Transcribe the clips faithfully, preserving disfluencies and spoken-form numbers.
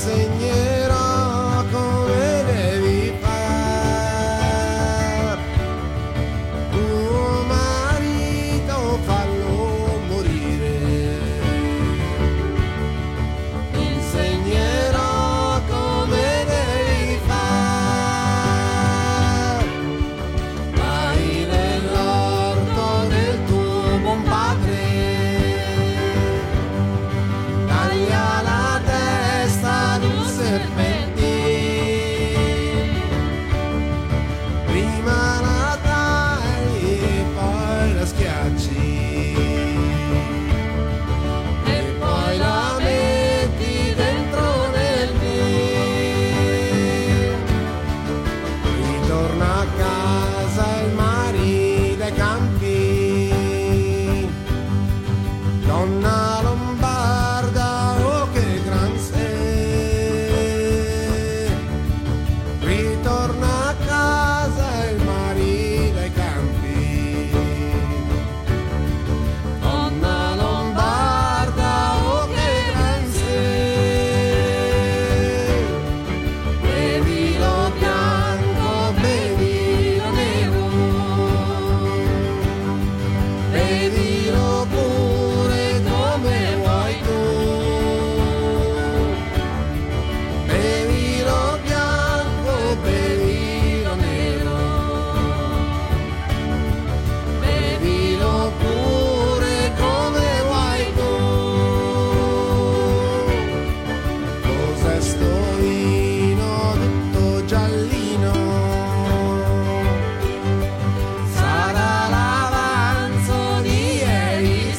insegnerò come devi far. Tuo marito fallo morire, insegnerò come devi far. Vai nell'orto del tuo buon padre, taglia la testa d'un serpentino, prima la tagli e poi la schiacci e poi la metti dentro nel vino. Ritorna a casa il marito dai campi, donna lombarda, oh che gran sei. Ritorna a casa il marito dai campi, donna lombarda, oh che gran sei. Bevilo bianco, bevilo nero, bevilo pure come vuoi tu. Bevilo bianco, bevilo nero, bevilo pure come vuoi tu. Cos'è sto vino tutto giallino? Sarà l'avanzo di ieri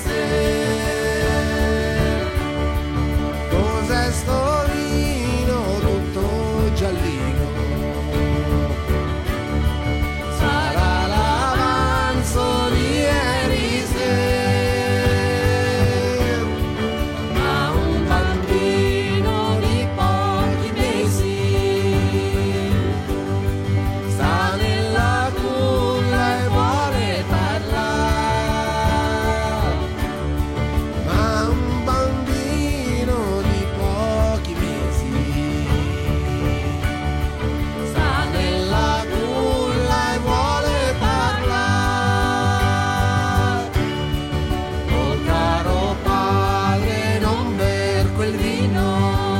sera. Cos'è sto vino tutto giallino? Sarà l'avanzo di ieri sera. Ma un bambino di pochi mesi sta nella culla e vuole parlare. Ma un bambino di pochi mesi sta nella culla e vuole parlare. Oh caro padre, non ber quel vino,